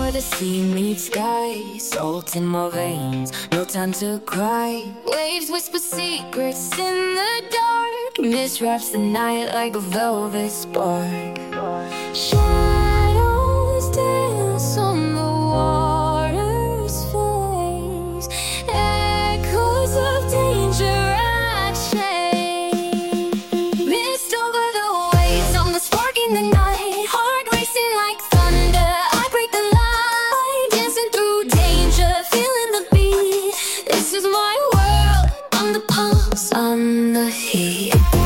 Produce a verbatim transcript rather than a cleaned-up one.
where the sea meets sky. Salt in my veins, no time to cry. Waves whisper secrets in the dark. Mist wraps the night like a velvet spark. Shadows dance on the water's face. Echoes of danger at shade. Mist over the waves, on the spark in the night. Heart racing like thunder, I break the light. Dancing through danger, feeling the beat. This is my world, on the pulse, on the heat.